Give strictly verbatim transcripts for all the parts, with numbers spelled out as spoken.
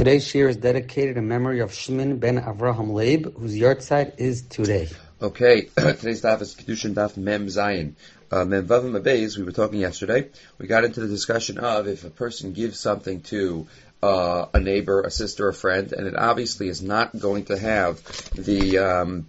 Today's shir is dedicated in memory of Shimon ben Avraham Leib, whose yahrzeit is today. Okay, today's daf is Kedushin daf Mem Zayin. Uh, Mem Vav Mem Beis, we were talking yesterday. We got into the discussion of if a person gives something to uh, a neighbor, a sister, a friend, and it obviously is not going to have the... Um,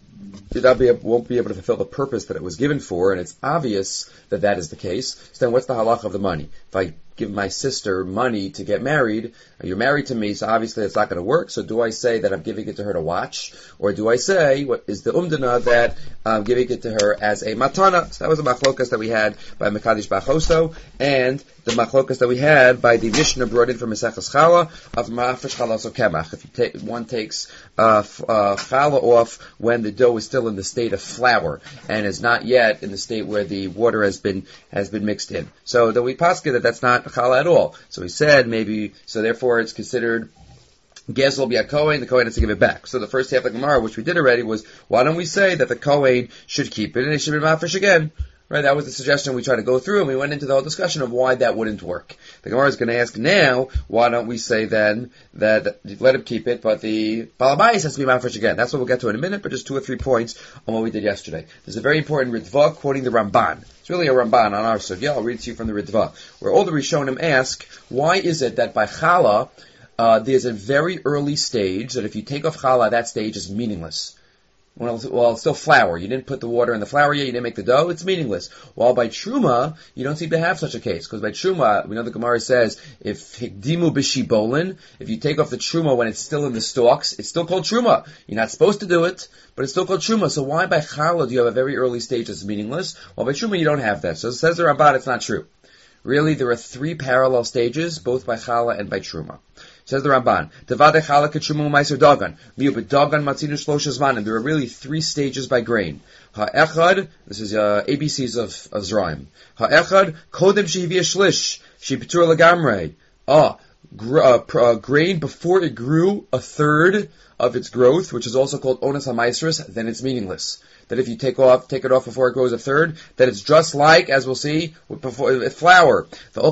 It won't be able to fulfill the purpose that it was given for, and it's obvious that that is the case. So then what's the halacha of the money? If I give my sister money to get married, you're married to me, so obviously it's not going to work, so do I say that I'm giving it to her to watch? Or do I say, what is the umdana, that I'm giving it to her as a matana? So that was a machlokas that we had by Mekadosh Bachoso, and the machlokas that we had by the Mishnah brought in from Maseches Chala of Ma'afresh Chalas Kemach. If you take, one takes uh, f- uh, challah off when the dough is still in the state of flour and is not yet in the state where the water has been has been mixed in. So that we paskin that that's not challah at all. So we said maybe, so therefore it's considered Gezel will be a Kohen, the Kohen has to give it back. So the first half of the Gemara, which we did already, was why don't we say that the Kohen should keep it and it should be mafresh again? Right, that was the suggestion we tried to go through, and we went into the whole discussion of why that wouldn't work. The Gemara is going to ask now, why don't we say then that let him keep it, but the Balabais has to be mafresh again. That's what we'll get to in a minute, but just two or three points on what we did yesterday. There's a very important Ritva quoting the Ramban. It's really a Ramban on our sugya. I'll read to you from the Ritva, where all the Rishonim ask, why is it that by Chala, uh, there's a very early stage that if you take off Chala, that stage is meaningless. Well, well, it's still flour. You didn't put the water in the flour yet. You didn't make the dough. It's meaningless. While by truma, you don't seem to have such a case. Because by truma, we know the Gemara says, if hikdimu b'shibolin, if you take off the truma when it's still in the stalks, it's still called truma. You're not supposed to do it, but it's still called truma. So why by challah do you have a very early stage that's meaningless? While by truma, you don't have that. So it says the Ramban, it's not true. Really, there are three parallel stages, both by challah and by truma. Says the Ramban, Devade challah k'truma u'maiser dagan. Miu b'dagan matzinu shlosha zmanim. There are really three stages by grain. Ha'echad, this is uh, A B Cs of, of Zraim. Ha'echad, kodem shehivia shlish, shepitur lagamrei. Ah, gr- uh, pr- uh, grain before it grew a third of its growth, which is also called onas ha'maisrus, then it's meaningless. That if you take off, take it off before it grows a third, that it's just like, as we'll see, with, before, with flour. You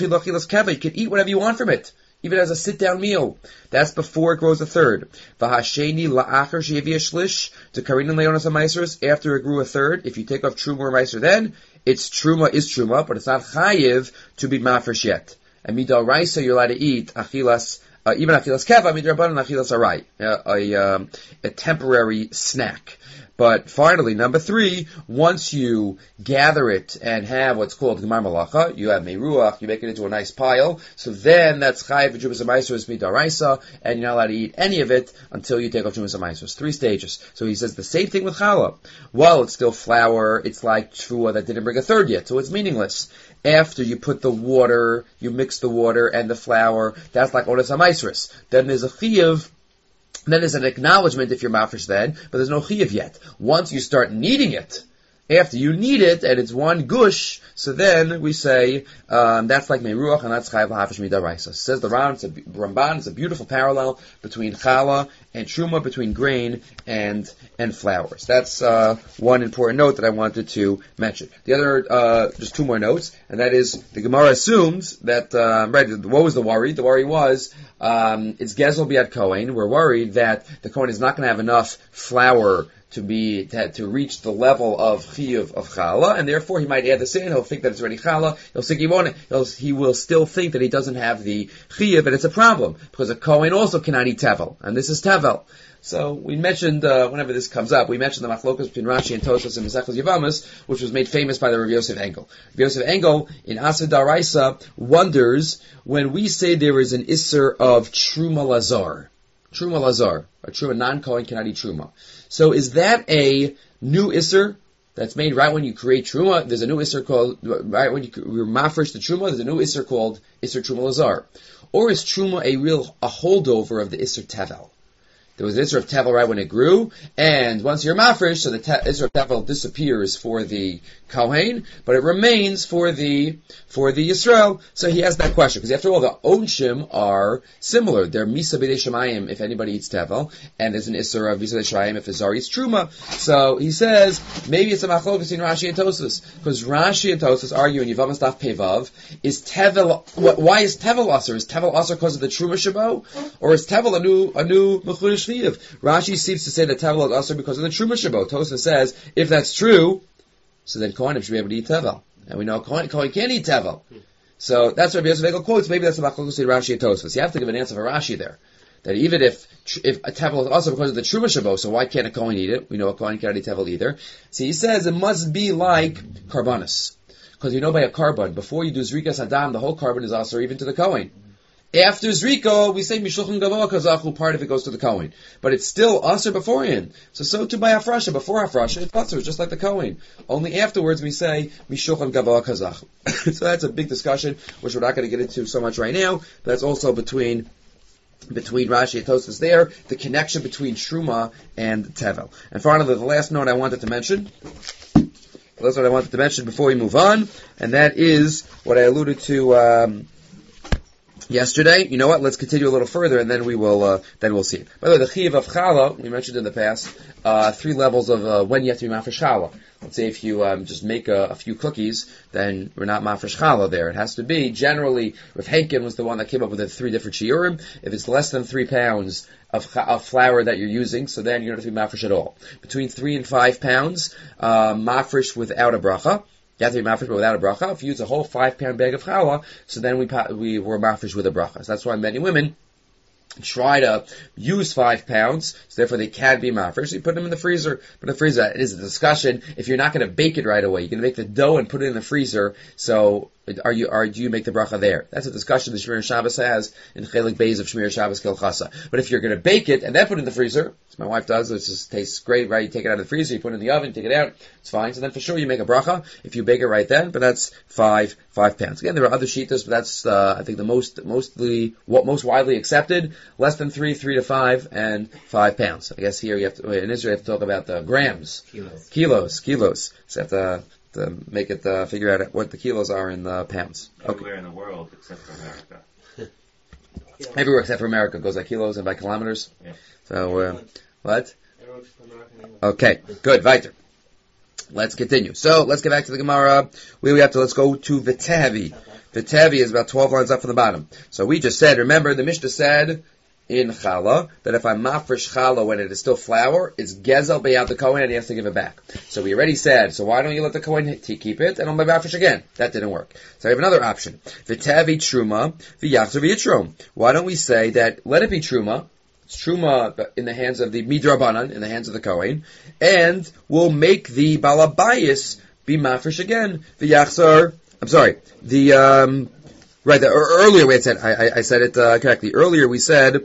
can eat whatever you want from it, even as a sit-down meal. That's before it grows a third. V'hasheni la'achar she'evia shlish to karinin leonas ha'maisrus, after it grew a third. If you take off truma or meiser, then it's truma is truma, but it's not chayiv to be mafresh yet. And midal raisa, you're allowed to eat achilas, uh, even achilas keva, midrabanan achilas arai, uh, a, um, a temporary snack. But finally, number three, once you gather it and have what's called Gemar Malacha, you have Meiruach, you make it into a nice pile, so then that's Chayiv Jumas HaMaisros Midaraisa, and you're not allowed to eat any of it until you take off Jumas HaMaisros. Three stages. So he says the same thing with Challah. While it's still flour, it's like Trua that didn't bring a third yet, so it's meaningless. After you put the water, you mix the water and the flour, that's like Onas HaMaisros. Then there's a Chayiv. Then there's an acknowledgement if you're mafresh then, but there's no chiyuv yet. Once you start kneading it, after you knead it, and it's one gush, so then we say, um, that's like meiruach, and that's chayav l'hafish midaraisa. Says the Ram, it's a, Ramban, it's a beautiful parallel between challah and truma, between grain and and flours. That's uh, one important note that I wanted to mention. The other, uh, just two more notes, and that is, the Gemara assumes that, uh, right, what was the worry? The worry was, um, it's Gezel Biad Kohen. We're worried that the Kohen is not going to have enough flour to be to, to reach the level of chiyuv of challah, and therefore he might add the sin. He'll think that it's already challah. He'll think he won't. He'll, he will still think that he doesn't have the chiyuv, and it's a problem because a kohen also cannot eat tevel, and this is tevel. So we mentioned uh, whenever this comes up, we mentioned the machlokas between Rashi and Tosfos and Mesechus Yevamos, which was made famous by the Rav Yosef Engel. Rav Yosef Engel in Asad Daraisa wonders when we say there is an isser of truma lazar, truma lazar, a truma non-kohen cannot eat truma. So is that a new isser that's made right when you create truma? There's a new isser called, right when you you're mafresh the truma, there's a new isser called isser truma lazar. Or is truma a real, a holdover of the isser tevel? There was the Isser of Tevel right when it grew, and once you're mafresh, so the te- Isser of Tevel disappears for the Kohen, but it remains for the for the Yisrael. So he has that question, because after all, the Onshim are similar. They're Misa B'dei Shemayim if anybody eats Tevel, and there's an Isser of Misa B'dei Shemayim if the Zar eats Truma. So he says, maybe it's a machlokas in Rashi and Tosfos, because Rashi and Tosfos argue in Yevamos Daf Pevav, is Tevel, why is Tevel Aser? Is Tevel Aser because of the Truma Shabo? Or is Tevel a new, a new Mechur Shviv? Rashi seems to say that Tevel is Aser because of the Truma Shabo. Tosfos says, if that's true, so then Kohanim should be able to eat Tevel. And we know Kohen, Kohen can't eat Tevel. So that's what Rabbi Yosef quotes. Maybe that's the Machlokas in Rashi and Tosfos. You have to give an answer for Rashi there. That even if if a Tevel is also because of the Truma Shabo, so why can't a Kohen eat it? We know a Kohen can't eat Tevel either. See, he says it must be like Karbanis. Because you know by a carbon, before you do Zrikas Adam, the whole carbon is also even to the Kohen. After Zriko, we say Mishulchan Gavoa Kazachu, part of it goes to the Kohen. But it's still Aser beforehand. So so too by Hafrasha. Before Hafrasha, it's Aser, just like the Kohen. Only afterwards we say Mishulchan Gavoa Kazachu. So that's a big discussion, which we're not going to get into so much right now. But that's also between between Rashi and Tosfos there, the connection between Truma and Tevel. And finally, the last note I wanted to mention, that's what I wanted to mention before we move on, and that is what I alluded to um, yesterday. You know what? Let's continue a little further, and then we will uh, then we'll see it. By the way, the Chiyuv of Challah, we mentioned in the past, uh, three levels of uh, when you have to be mafresh Challah. Let's say if you um, just make a, a few cookies, then we're not mafresh Challah there. It has to be, generally, Rav Henkin was the one that came up with the three different shiurim. If it's less than three pounds of, of flour that you're using, so then you don't have to be mafresh at all. Between three and five pounds, uh, mafresh without a bracha. You have to be mafresh but without a bracha. If you use a whole five pound bag of challah, so then we we were mafresh with a bracha. So that's why many women try to use five pounds, so therefore they can be mafresh. So you put them in the freezer. Put in the freezer. It is a discussion. If you're not going to bake it right away, you're going to make the dough and put it in the freezer. So are you, are, do you make the bracha there? That's a discussion the Shmir Shabbos has in Chelik Beis of Shmir Shabbos Kilchasa. But if you're going to bake it and then put it in the freezer, as my wife does, it just tastes great, right? You take it out of the freezer, you put it in the oven, take it out, it's fine. So then for sure you make a bracha if you bake it right then, but that's five, five pounds. Again, there are other shitas, but that's, uh, I think the most, mostly, what most widely accepted, less than three, three to five, and five pounds. I guess here you have to, in Israel you have to talk about the grams. Kilos. Kilos, kilos. So you have to, to make it, uh, figure out what the kilos are in the pounds. Everywhere okay. in the world except for America. Everywhere except for America goes by kilos and by kilometers. Yeah. So, uh, what? Okay, good, weiter. Let's continue. So, let's get back to the Gemara. We, we have to, let's go to Vitevi. Vitevi is about twelve lines up from the bottom. So we just said, remember, the Mishnah said in Challah, that if I'm mafresh Challah when it is still flour, it's Gezel B'yad the Kohen and he has to give it back. So we already said, so why don't you let the Kohen keep it and on my mafresh again? That didn't work. So I have another option. V'tevi Truma, v'yachzer v'yitrom. Why don't we say that, let it be Truma, it's Truma in the hands of the Midrabanan, in the hands of the Kohen, and we'll make the Balabayas be mafresh again. V'yachzer, I'm sorry, the, um, right, the, earlier we had said, I, I, I said it uh, correctly. Earlier we said,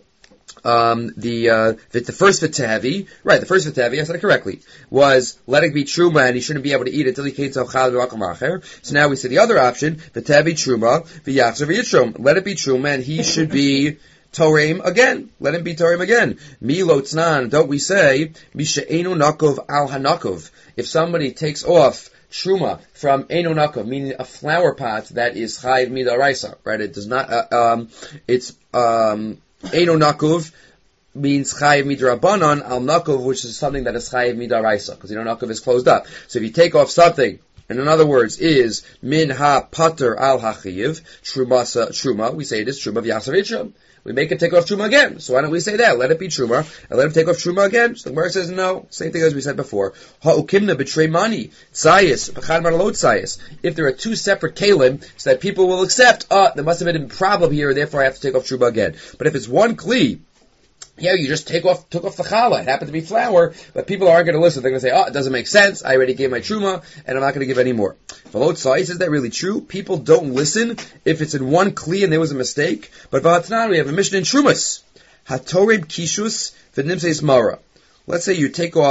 Um, the, uh, the, the first v'tevi, right, the first v'tevi, I said it correctly, was let it be truma and he shouldn't be able to eat it until he came to chal v'rakam acher. So now we see the other option, v'tevi truma, v'yachzer v'yitrom. Let it be truma and he should be Torim again. Let him be Torim again. Milo tznan, don't we say, Mishe'enu nakov al hanakov. If somebody takes off Truma from Eno Nakov, meaning a flower pot that is Chayiv Midaraisa, right? It does not, uh, um, it's, um, Eno Nakov means Chayiv Midrabanan al Nakov, which is something that is Chayiv Midaraisa, because Eno Nakov is closed up. So if you take off something, and in other words, is Min Ha Pater al Hachiv, Truma, Truma, we say it is Truma V'yasavitram. We make him take off Truma again. So why don't we say that? Let it be Truma, and let him take off Truma again. So the Gemara says no. Same thing as we said before. Ha'ukimna betray money. Tzayis, b'chad maralot tzayis. If there are two separate kalim, so that people will accept, ah, there must have been a problem here, therefore I have to take off Truma again. But if it's one kli, yeah, you just take off, took off the challah. It happened to be flour, but people aren't going to listen. They're going to say, oh, it doesn't make sense. I already gave my truma, and I'm not going to give any more. V'lo tzayis, is that really true? People don't listen if it's in one kli and there was a mistake. But v'hatnan, we have a mission in trumas. Hatorib kishus v'nimseis mara. Let's say you take off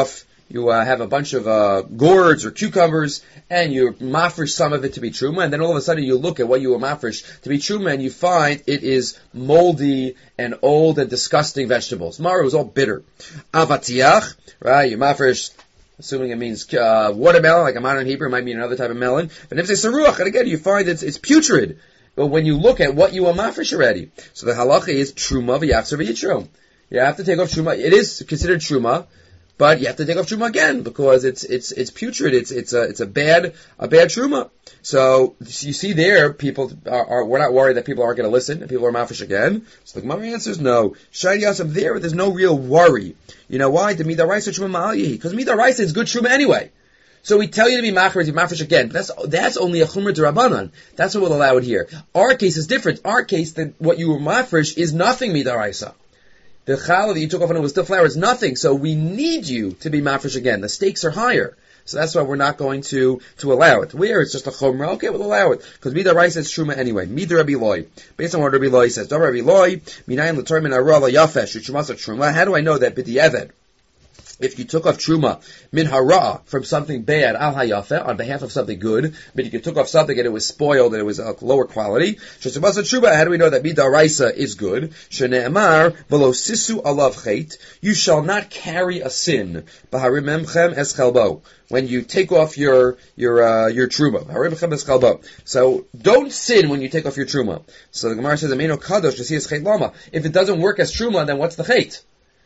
you uh, have a bunch of uh, gourds or cucumbers, and you mafresh some of it to be truma, and then all of a sudden you look at what you were mafresh to be truma, and you find it is moldy and old and disgusting vegetables. Mara was all bitter. Avatiach, right? You mafresh, assuming it means uh, watermelon, like a modern Hebrew, it might mean another type of melon. But if it's saruach, and again, you find it's, it's putrid. But when you look at what you were mafresh already, so the halacha is truma v'yachzer v'yitro. You have to take off truma. It is considered truma, but you have to take off truma again because it's it's it's putrid. It's it's a it's a bad a bad truma. So you see there, people are, are we're not worried that people aren't going to listen and people are mafresh again. So the Gemara answers no. Shiny Yasam there, there's no real worry. You know why? The midaraisa truma ma'al because midaraisa is good truma anyway. So we tell you to be mafresh, you mafresh again. But that's that's only a chumrah d'Rabbanan. That's what we'll allow it here. Our case is different. Our case, that what you were mafresh is nothing midaraisa. The challah that you took off and it was still flour is nothing. So we need you to be mafresh again. The stakes are higher. So that's why we're not going to, to allow it. Where it's just a chumrah, okay, we'll allow it. Because midaraisa is truma anyway. Mida Rabbi Loi. Based on what Rabbi Loi says. Rabbi Loi, minayin l'tor min hara la'yafesh, u'trumas truma. How do I know that b'di'eved? If you took off truma min hara from something bad al hayafeh on behalf of something good, but you took off something and it was spoiled and it was a lower quality. Shesubasa truma. How do we know that midaraisa is good? Shene'emar v'lo sisu alav chait. You shall not carry a sin. B'harimemchem es chalbo. When you take off your your uh, your truma, B'harimemchem es chalbo. So don't sin when you take off your truma. So the Gemara says, "Ameno kadosh l'siyas chait lama." If it doesn't work as truma, then what's the chait?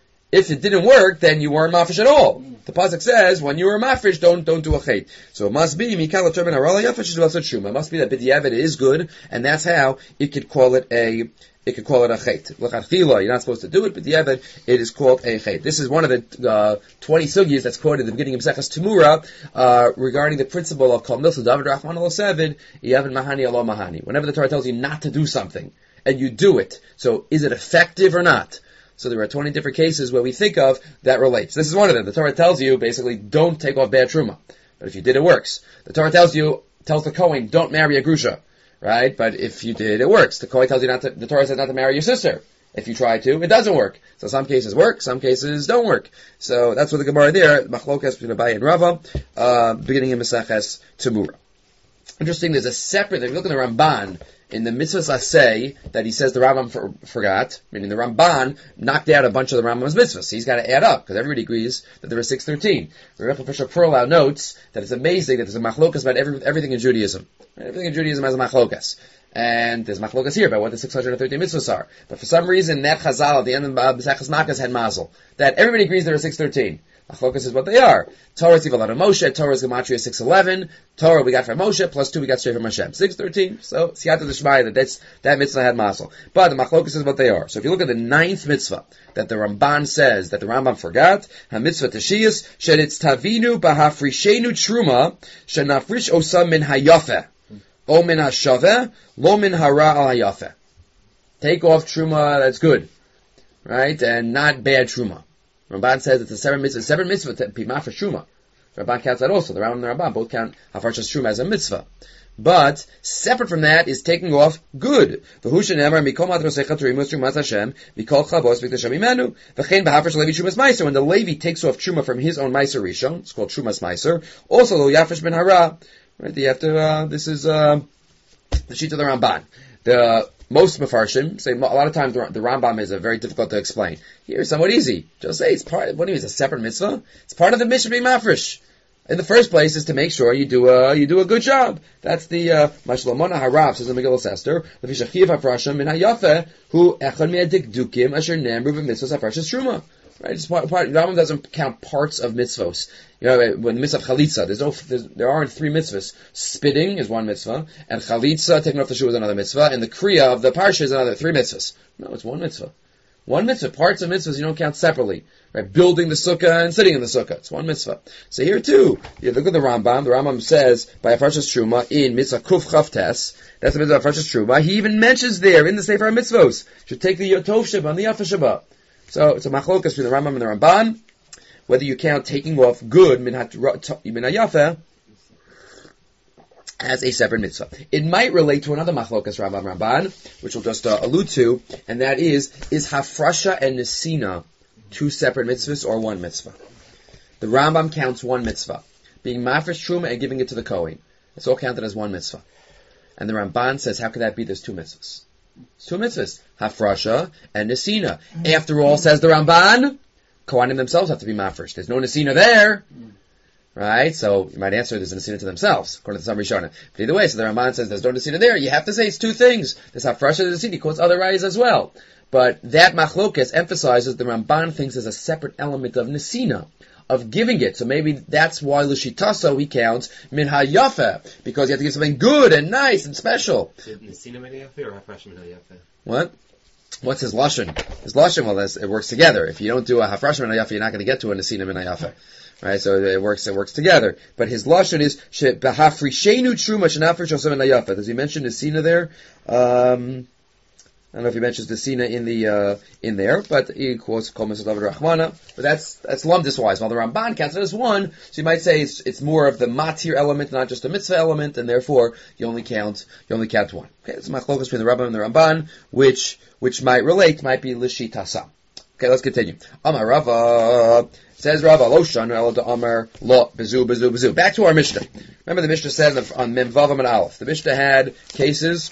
If it didn't work, then you weren't mafresh at all. The pasuk says, when you were mafresh, don't don't do a chait. So it must be mikal termin harala yafesh is also truma. It must be that b'di'eved is good, and that's how it could call it a it could call it a chait. L'chadchila, you're not supposed to do it, but b'di'eved it is called a chait. This is one of the uh, twenty sugyas that's quoted at the beginning of Maseches Temura uh, regarding the principle of kol milsa David Rachman al seven yavin mahani alo mahani. Whenever the Torah tells you not to do something and you do it, so is it effective or not? So there are twenty different cases where we think of that relates. This is one of them. The Torah tells you, basically, don't take off bad truma. But if you did, it works. The Torah tells you, tells the Kohen, don't marry a grusha. Right? But if you did, it works. The Kohen tells you not to, the Torah says not to marry your sister. If you try to, it doesn't work. So some cases work, some cases don't work. So that's what the Gemara there, Machlokas between Abaye and Rava, uh, beginning in Maseches Temura. Interesting, there's a separate, if you look at the Ramban, in the mitzvahs asay that he says the Rambam for, forgot, meaning the Ramban knocked out a bunch of the Rambam's mitzvahs. So he's got to add up, because everybody agrees that there are six thirteen. Rabbi Professor Perlow notes that it's amazing that there's a machlokas about every, everything in Judaism. Everything in Judaism has a machlokas. And there's machlokas here about what the six hundred thirteen mitzvahs are. But for some reason, that chazal at the end of Maseches Makkos had mazel. That everybody agrees there are six thirteen. Machlokas is what they are. Torah is Tivalat of Moshe, Torah is Gematria six eleven, Torah we got from Moshe, plus two we got straight from Hashem. six thirteen. So, Siyata D'Shmaya, that that's, that mitzvah had mazel. But the Machlokas is what they are. So if you look at the ninth mitzvah, that the Ramban says, that the Rambam forgot, ha-mitzvah Teshiyas, she'etz tavinu b'hafrishenu truma, she'nafrish osam min hayafeh, o min hashaveh, lo min hara al hayafeh. Take off truma that's good. Right? And not bad truma. Ramban says it's a seven mitzvah, seven mitzvah to be mafresh truma. Ramban counts that also. The Rambam and the Ramban both count hafarshas truma as a mitzvah. But separate from that is taking off good. V'hu shenemar mikol matrosecha terimus trumas Hashem mikol chavos v'ktasham imenu v'chein b'hafresh levi trumas meiser. When the Levi takes off truma from his own meiser rishon, it's called trumas meiser. Also lo yafresh ben hara. Right? You have to. Uh, this is uh, the sheet of the Ramban. The most Mefarshim say a lot of times the, the Rambam is a very difficult to explain. Here, it's somewhat easy. Just say it's part. What do you mean? It's a separate mitzvah. It's part of the mitzvah being mafresh. In the first place, is to make sure you do a you do a good job. That's the Mashlamona Harav says in Megillah Esther. L'fishachiv hafrashim min hayafeh hu echad me'adikdukim asher nemru v'mitzvos hafrashas truma. Right? It's part, part, the Rambam doesn't count parts of mitzvos. You know, when the mitzvah of chalitza, there's no, there's, there aren't three mitzvahs. Spitting is one mitzvah, and chalitza, taking off the shoe, is another mitzvah, and the kriya of the parsha is another three mitzvahs. No, it's one mitzvah. One mitzvah. Parts of mitzvahs you don't count separately. Right? Building the sukkah and sitting in the sukkah. It's one mitzvah. So here too, you look at the Rambam. The Rambam says, by a Parshas Truma, in mitzvah kuf chav tes, that's the mitzvah of Parshas Truma, he even mentions there, in the Sefer HaMitzvos, should take the Yotov Sheba and the Yafa Sheba. So it's a machlokas between the Rambam and the Ramban, whether you count taking off good min hayafeh as a separate mitzvah. It might relate to another machlokas Rambam Ramban, which we'll just uh, allude to, and that is, is hafrasha and nesina two separate mitzvahs or one mitzvah? The Rambam counts one mitzvah. Being mafresh truma and giving it to the Kohen. It's all counted as one mitzvah. And the Ramban says, how could that be? There's two mitzvahs. It's two mitzvahs. Hafrasha and Nesina. After all, says the Ramban, Kohanim themselves have to be mafresh. There's no Nesina there. Right? So, you might answer there's a Nesina to themselves, according to some Rishonim. But either way, so the Ramban says there's no Nesina there. You have to say it's two things. There's Hafrasha and Nesina. He quotes other rayas as well. But that machlokes emphasizes the Ramban thinks there's a separate element of Nesina, of giving it. So maybe that's why L'shitaso he counts min hayafe, because you have to give something good and nice and special. Is it Nesina min hayafe or Hafresh min hayafe? What? What's his lashon? His lashon, well, this, it works together. If you don't do a Hafresh min hayafe, you're not going to get to a Nesina min hayafe. Right, so it works. It works together. But his lashon is behafrishenu truma shenafresh osam min hayafe. Does he mention Nesina there? Um, I don't know if he mentions the Sina in the uh, in there, but he quotes Kol Mitzvah David Rachmana. But that's that's lumdis wise. While the Ramban counts it as one, so you might say it's it's more of the matir element, not just a mitzvah element, and therefore you only count you only count one. Okay, it's machlokas between the Rambam and the Ramban, which which might relate, might be lishitasa. Okay, let's continue. Amar Rava says Rava Loshan El to Amar Lo Bezu Bezu Bezu. Back to our Mishnah. Remember the Mishnah said on Mem Vavam and Aleph. The Mishnah had cases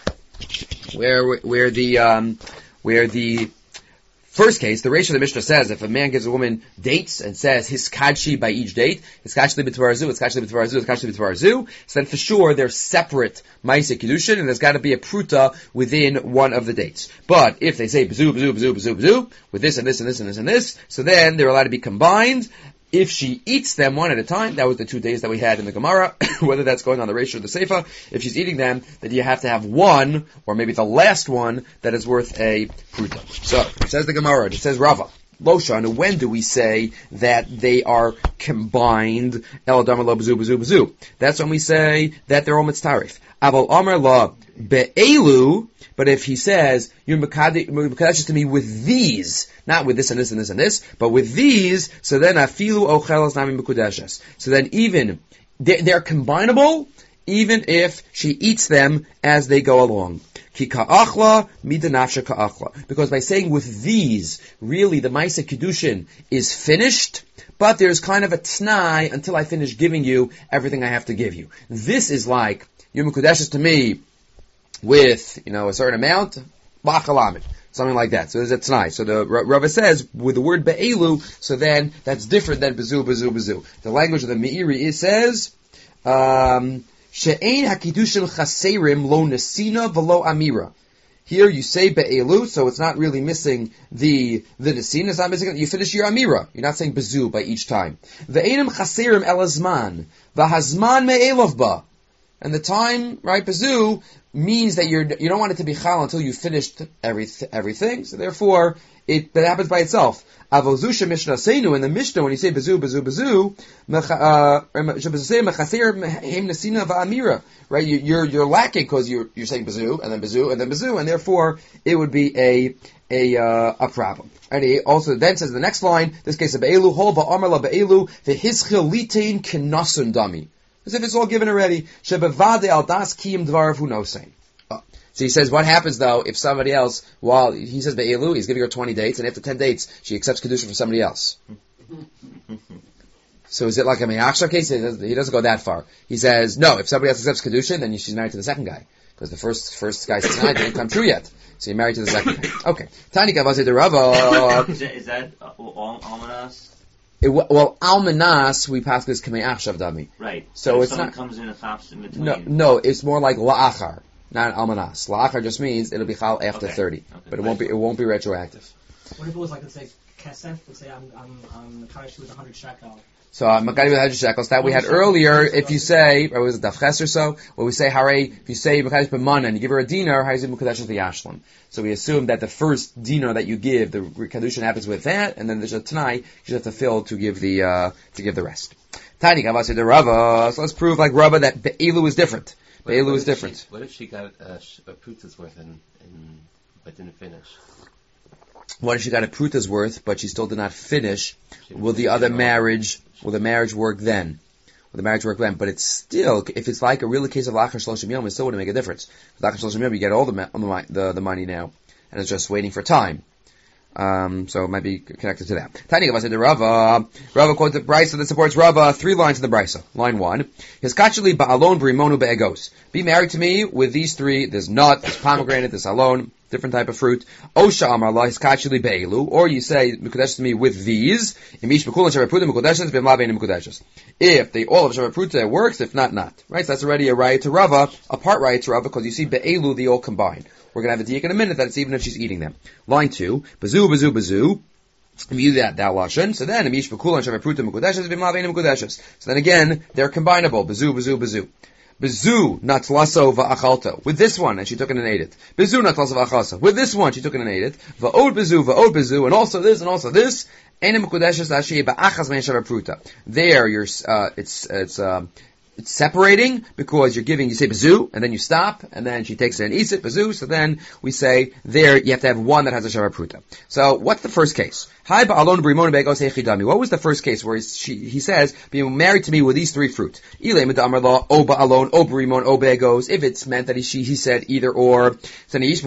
where where the um, where the first case, the ratio of the Mishnah says if a man gives a woman dates and says his kadshi by each date, his kadshi b'tvarzu, his kadshi b'tvarzu, his kadshi b'tvarzu, so then for sure they're separate ma'aseh kiddushin, and there's got to be a pruta within one of the dates. But if they say b'zu b'zu b'zu b'zu b'zu with this and this and this and this and this, so then they're allowed to be combined. If she eats them one at a time, that was the two days that we had in the Gemara, whether that's going on the ratio of the Seifa, if she's eating them, then you have to have one, or maybe the last one, that is worth a pruta. So, it says the Gemara, it says Rava, Loshan, when do we say that they are combined? Eladam lo b'zu b'zu b'zu. That's when we say that they're all mitztarif. Aval Amar la be'elu, but if he says, you're mekadesh to me with these, not with this and this and this and this, but with these, so then afilu ochelas nami mekudeshes. So then even, they're, they're combinable, even if she eats them as they go along. Ki ka'achla, mida nafsha ka'achla. Because by saying with these, really the ma'aseh kiddushin is finished, but there's kind of a t'nai until I finish giving you everything I have to give you. This is like, you're mekudeshes to me with, you know, a certain amount, ba'chalamid. Something like that. So there's a t'nai. So the Rava says, with the word be'elu, so then that's different than bezu, bezu, bezu. The language of the Meiri, it says, um, she'ein hakiddushin chaserim lo nesina v'lo amira. Here you say be'elu, so it's not really missing the, the nesina, it's not missing it. You finish your amira. You're not saying bezu by each time. Ve'enim chaserim el hazman, v'hazman me'elov ba. And the time, right, bezu, means that you're, you don't want it to be chal until you've finished every, everything. So therefore, it, that happens by itself. Avozusha Mishnah Seinu, in the Mishnah, when you say bezu, bezu, bezu, right, you, you're, you're lacking because you're, you're saying bezu, and then bezu, and then bezu, and therefore, it would be a, a, uh, a problem. And he also then says the next line, this case of be'elu, hol ba'amar la be'elu, v'hischil litain kinasun dami. As if it's all given already. Shebevade al das kiyim dvarav hu nosein. So he says, what happens though if somebody else, while he says be'elu, he's giving her twenty dates, and after ten dates, she accepts kedusha from somebody else. So is it like a me'achshav case? He doesn't, he doesn't go that far. He says, no, if somebody else accepts kedusha, then she's married to the second guy. Because the first, first guy's tonight didn't come true yet. So you're married to the second guy. Okay. Tani kavase de Rava. Is that, is that uh, all almanas? It, well, almanas we pass this kamei achshav dami. Right. So if it's someone not comes in a chaps in between. No, no, it's more like la'achar, not almanas. La'achar just means it'll be chal after okay. thirty, okay. but it won't be it won't be retroactive. What if it was like, let's say kesef? Let's say I'm I'm I'm Makadosh with a hundred shekel. So uh, Makadi with one hundred shekels that we had earlier. If you say, or was it daf ches or so, where we say hare, if you say Makadosh b'mana and you give her a dinar, how is it Makadosh the yashlim? So we assume that the first dinar that you give, the kedushin happens with that, and then there's a tanai you just have to fill to give the uh, to give the rest. Tani kavase de Rava. So let's prove like Rava that be'elu is different. Be'elu is different. She, what if she got a, a pruta's worth and, and but didn't finish? What if she got a pruta's worth, but she still did not finish? Will the other marriage, will the marriage work then? Will the marriage work then? But it's still, if it's like a real case of lachar shloshim yom, it still wouldn't make a difference. Lachar shloshim yom, you get all the, the the the money now, and it's just waiting for time. Um, so it might be connected to that. Tani Gava said to Rava. Rava quotes the Brisa that supports Rava. Three lines in the Brisa. Line one. Hiskacheli ba'alon b'rimonu be'egos. Be married to me with these three. There's nut, there's pomegranate, there's alon. Different type of fruit. Osha amar la hiskacheli be'elu. Or you say, Mekudesh to me with these. Imish b'kulan shavapruta mekudeshes b'mla be'enim mekudeshes. If they all of shavapruta, it works. If not, not. Right? So that's already a right to Rava. A part right to Rava because you see be'elu, they all combine. We're going to have a diak in a minute that it's even if she's eating them. Line two. Bazu, bazu, bazu. If you do that, that lashon, so then Amish b'kulan shavapruta mekudeshes b'mla be'enim mekudeshes. So then again, they're combinable. Bazu, bazu, bazu. Bezu natlaso va'achalta. With this one, and she took it and ate it. Bezu natlaso va'achalta. With this one, she took it and ate it. Va'od bezu, va'od bezu, and also this, and also this. Enem mekudeshes la'ashiyeh ba'achas me'en shavapruta. There, you're, uh, it's, it's, um, it's separating because you're giving, you say bezu, and then you stop, and then she takes it and eats it, bezu, so then we say there, you have to have one that has a shavapruta. So, what's the first case? Hi ba'alon b'rimon be'egos hechidami. What was the first case where she, he says, be married to me with these three fruit? Ilay medamar la, o ba'alon, o b'rimon, o be'egos. If it's meant that he, she, he said either or, then you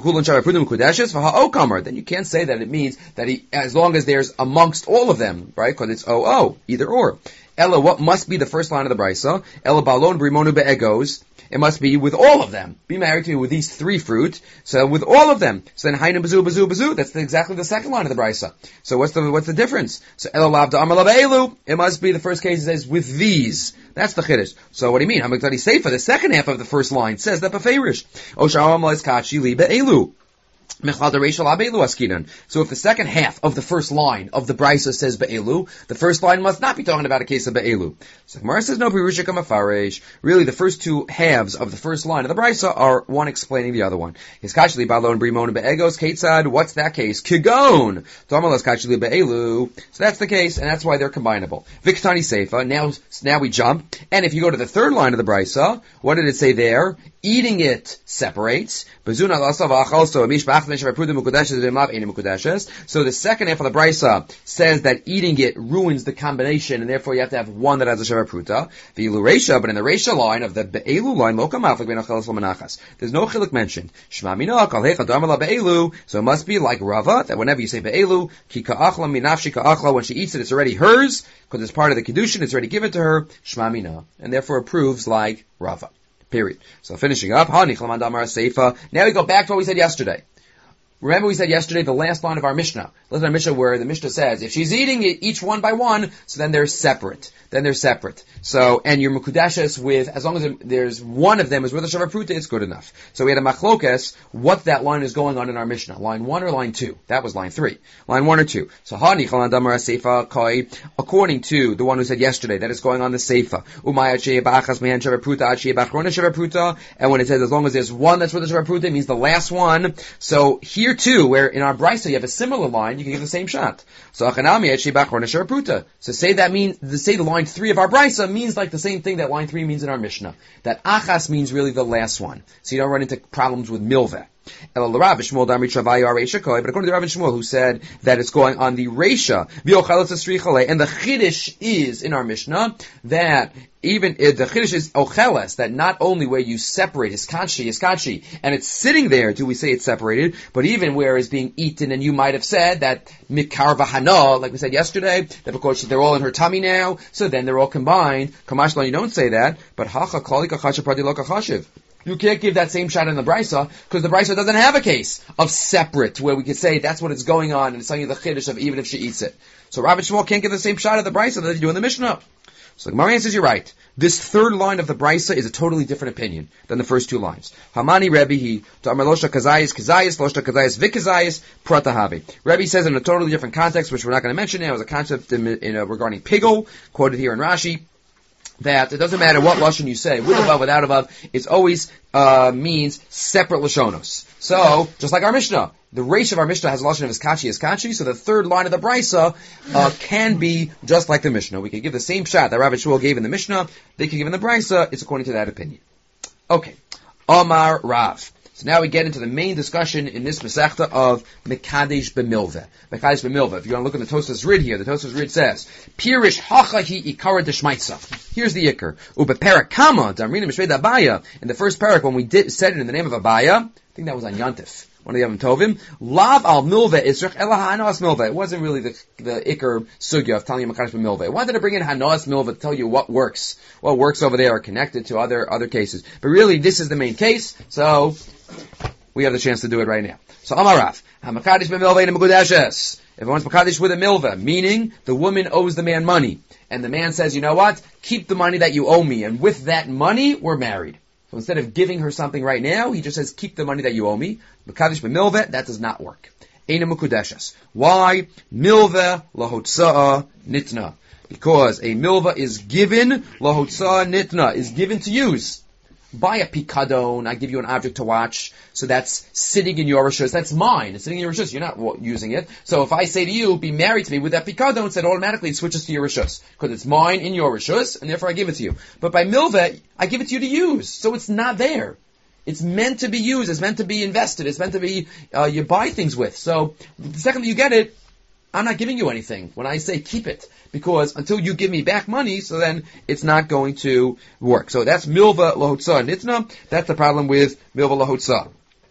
can't say that it means that he, as long as there's amongst all of them, right? Because it's o, o, either or. Ella, what must be the first line of the Brisa? Ella balon b'rimonu be'egos. It must be with all of them. Be married to me with these three fruit. So with all of them. So then hainu bazu bazu bazu. That's the, exactly the second line of the Brisa. So what's the what's the difference? So ella lav da'amar la be'elu. It must be the first case it says with these. That's the chiddush. So what do you mean? Hamaktari Seifa, the second half of the first line says that beferish. Osha'am la'eskachi li be'elu. So if the second half of the first line of the Brisa says Be'elu, the first line must not be talking about a case of Be'elu. So Gemara says no, really the first two halves of the first line of the Brisa are one explaining the other one. What's that case? Kigon. So that's the case, and that's why they're combinable. Viktani Seifa, now, now we jump, and if you go to the third line of the Brisa, what did it say there? Eating it separates. So the second half of the Brisa says that eating it ruins the combination, and therefore you have to have one that has a shavapruta. But in the Reisha line of the Be'elu line, there's no chiluk mentioned. So it must be like Rava, that whenever you say Be'elu, when she eats it, it's already hers, because it's part of the Kedushin, it's already given to her, Shma Mina, and therefore it proves like Rava. Period. So finishing up, now we go back to what we said yesterday. Remember we said yesterday the last line of our Mishnah. Listen to our Mishnah where the Mishnah says, if she's eating it each one by one, so then they're separate. Then they're separate. So, and your Mekudeshes with, as long as there's one of them is with a Shavapruta, it's good enough. So we had a Machlokes, what that line is going on in our Mishnah. Line one or line two? That was line three. Line one or two. So, Hani Chalandamar Seifa Koi, according to the one who said yesterday, that is going on the Seifa. Umayat Bachas Mehan Shavapruta, Achie Bachrona Shavapruta, and when it says as long as there's one that's with a Shavapruta, it means the last one. So, here too, where in our Brisa you have a similar line, you can give the same shot. So Achanami Achie Bachrona Shavapruta. So say that means, say the line three of our Brisa means like the same thing that line three means in our Mishnah. That Achas means really the last one. So you don't run into problems with Milveh. But according to Rav and Shmuel, who said that it's going on the Reisha, and the Chiddush is in our Mishnah that even uh, the Chiddush is Ocheles, that not only where you separate Hiskachi, Hiskachi, and it's sitting there, do we say it's separated, but even where it's being eaten, and you might have said that Mikar Vahana, like we said yesterday, that because they're all in her tummy now, so then they're all combined. Kamashlan, you don't say that, but Hacha Kalika Chashav Pradilok Chashiv. You can't give that same shot in the Brisa, because the Brisa doesn't have a case of separate, where we could say that's what it's going on, and it's telling you the Chiddush of even if she eats it. So Rav and Shmuel can't give the same shot of the Brisa that they do in the Mishnah. So the Gemara says you're right. This third line of the Brisa is a totally different opinion than the first two lines. Hamani Rebbe he Ta'amar Losha Kazayis Kazayis Losha Kazayis Vikazayis Pratahavi. Rebbe says in a totally different context, which we're not going to mention now, as a concept in, in, uh, regarding Pigel, quoted here in Rashi, that it doesn't matter what lashon you say, with above, without above, it always uh, means separate lashonos. So, just like our Mishnah, the Reish of our Mishnah has a lashon of Hiskachi, Hiskachi, so the third line of the Brisa uh, can be just like the Mishnah. We can give the same shot that Rav and Shmuel gave in the Mishnah, they can give in the Brisa, it's according to that opinion. Okay. Omar Rav. So now we get into the main discussion in this Masechta of Mekadesh B'milveh. Mekadesh B'milveh. If you want to look at the Tosfos Rid here, the Tosfos Rid says, Pirish hacha hi ikara d'shmaitza. Here's the ikar. Ubeperak kama, damrina mishvei Abaya. In the first parak, when we did, said it in the name of Abaya, I think that was on Yantif. one of the Yom Tovim. Lav al milveh israch ela ha'anos milveh. It wasn't really the, the ikar sugya of telling you makadosh b'milveh. It wanted to bring in hanos milveh to tell you what works. What works over there are connected to other, other cases. But really, this is the main case, so we have the chance to do it right now. So Amarav, ha-makadosh b'milveh in mekudeshes. If it wants makadosh with a milveh, meaning the woman owes the man money, and the man says, you know what, keep the money that you owe me, and with that money, we're married. So instead of giving her something right now, he just says, keep the money that you owe me. Mekadosh b'milveh, that does not work. Eina mekudeshes. Why? Milveh lahotza'a nitna. Because a milveh is given, lahotza'a nitna, is given to use. Buy a pikadon, I give you an object to watch, so that's sitting in your rishus, that's mine, it's sitting in your rishus, you're not using it. So if I say to you, be married to me with that pikadon, then automatically it switches to your rishus, because it's mine in your rishus, and therefore I give it to you. But by milveh, I give it to you to use, so it's not there. It's meant to be used, it's meant to be invested, it's meant to be, uh, you buy things with. So, the second that you get it, I'm not giving you anything when I say keep it, because until you give me back money, so then it's not going to work. So that's milveh lahotza nitna. That's the problem with milveh lahotza.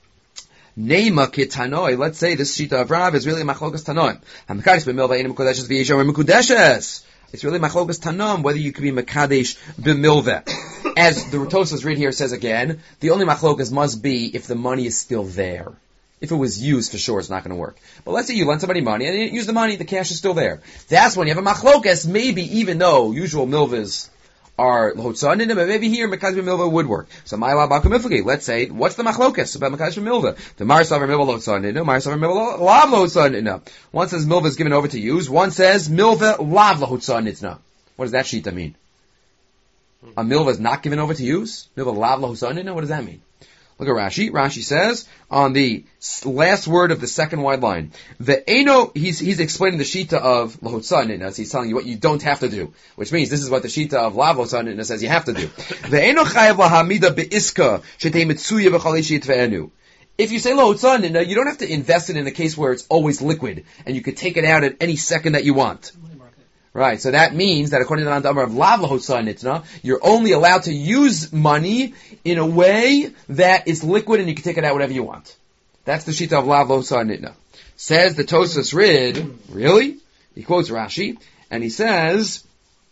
Neima kitanoi. Let's say this shita of Rav is really machlokas tanoim. Hamakadosh b'milveh eina mekudeshes v'yisham mekudeshes. It's really machlokas tanom whether you can be mekadesh b'milveh. As the Tosfos read here says again, the only machlokas must be if the money is still there. If it was used, for sure, it's not going to work. But let's say you lend somebody money and you didn't use the money, the cash is still there. That's when you have a machlokas, maybe even though usual milvahs are l'hotzah, but maybe here mekadosh b'milveh would work. So ma'ila b'akumiflagi. Let's say, what's the machlokas about mekadosh b'milveh? The mar savar milvah l'hotzah nidna, mar savar milvah lav l'hotzah nidna. One says milvah is given over to use. One says milvah lav l'hotzah nidna. What does that shita mean? A milvah is not given over to use? Milvah lav l'hotzah nidna? What does that mean? Look at Rashi. Rashi says on the last word of the second wide line, the eno. He's he's explaining the shita of lahotza nitna. He's telling you what you don't have to do, which means this is what the shita of lav lahotza nitna says you have to do. The eno chayav lahamida beiska shetei mitzuya b'chalishi yitve'enu. If you say lahotza nitna, you don't have to invest it in a case where it's always liquid and you could take it out at any second that you want. Right, so that means that according to the Amar of Lav Lahotza Nitna, you're only allowed to use money in a way that is liquid and you can take it out whatever you want. That's the shita of Lav Lahotza Nitna. Says the Tosfos Rid, really? He quotes Rashi, and he says,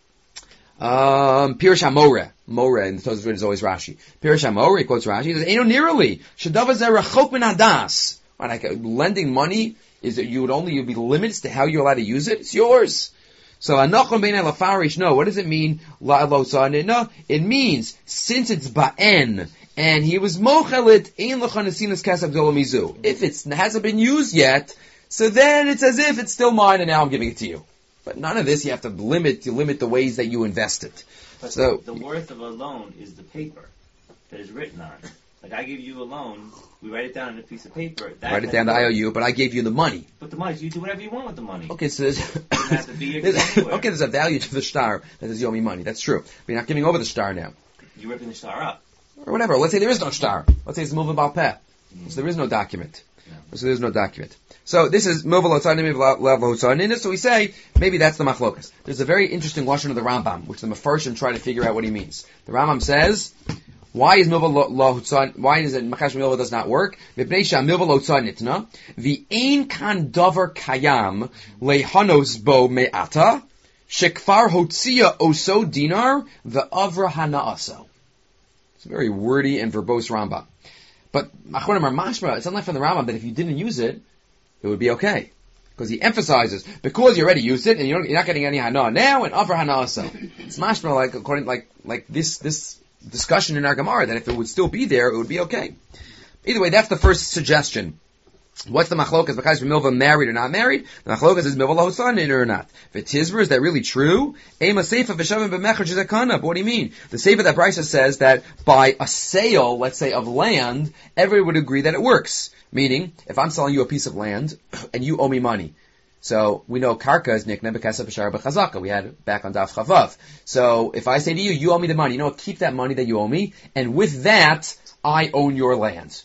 um, Pirush HaMoreh. Moreh, and the Tosfos Rid is always Rashi. Pirush HaMoreh, he quotes Rashi, he says, Eino nirali, shadava zeh rachok min hadas. Right, like lending money, is that you would only, you'd be limits to how you're allowed to use it? It's yours. So, anachon bein elafarish, no, what does it mean, la elotza nitna? It means, since it's ba'en, and he was mochelit, ein l'cha nesinas kasab gdola mizu. If it hasn't been used yet, so then it's as if it's still mine and now I'm giving it to you. But none of this, you have to limit, you limit the ways that you invest it. But so, the worth of a loan is the paper that is written on it. Like I give you a loan, we write it down on a piece of paper. That write it down to I O U, but I gave you the money. But the money, you do whatever you want with the money. Okay, so there's, it doesn't have to be there's anywhere. okay, there's a value to the star that says you owe me money. That's true. But you're not giving over the star now. You're ripping the star up. Or whatever. Let's say there is no star. Let's say it's moving bal peh. So there is no document. Yeah. So there's no document. So this is moving l'otzanim, so we say, maybe that's the machlokas. There's a very interesting lashon of the Rambam, which the Mefarshim try to figure out what he means. The Rambam says, why is milvah lahotza? Why is it makadosh milvah does not work? Mipnei she'milvah lahotza nitna v'ein kan davar kayam lehanos bo me'ata shekfar hotzia oso dinar ve'avra hana'aso. It's a very wordy and verbose Rambam. But Achronim are mashma. It's unlike from the Rambam that if you didn't use it, it would be okay. Because he emphasizes, because you already used it, and you're not getting any hana now, and avra hana'aso. It's mashma like according like like this this. discussion in our Gemara that if it would still be there, it would be okay. Either way, that's the first suggestion. What's the machlokas? Because milvah married or not married? The machlokas is milvah lahotza or not. V'tizver, is that really true? Ema seifa v'shavim b'mechar jizakana. But what do you mean? The seifa that Brisa says that by a sale, let's say, of land, everyone would agree that it works. Meaning, if I'm selling you a piece of land, and you owe me money, so we know karka is nikna b'kasa b'shar b'chazaka. We had it back on daf chavav. So if I say to you, you owe me the money, you know what, keep that money that you owe me, and with that, I own your land.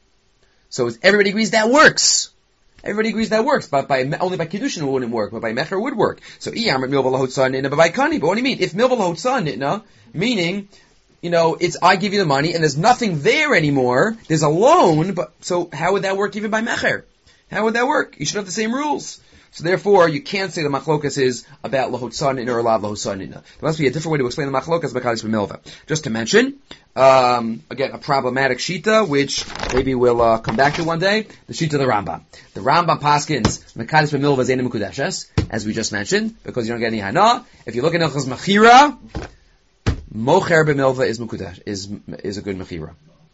So everybody agrees that works. Everybody agrees that works, but by only by kiddushin it wouldn't work, but by mecher it would work. So iyam milvah lahotza nitna b'vay kani. But what do you mean? If milvah lahotza nitna, meaning you know, it's I give you the money and there's nothing there anymore. There's a loan, but so how would that work even by mecher? How would that work? You should have the same rules. So therefore, you can't say the machlokas is about lahotzanin or alav lahotzanin. There must be a different way to explain the machlokas b'kalis b'milva. Just to mention, um, again, a problematic shita, which maybe we'll uh, come back to one day, the shita of the Rambam. The Rambam paskins b'kalis b'milva zeina mekudeshes, as we just mentioned, because you don't get any hana. If you look at Hilchos Mechira, mocher b'milva is mekudesh, is is a good mechira.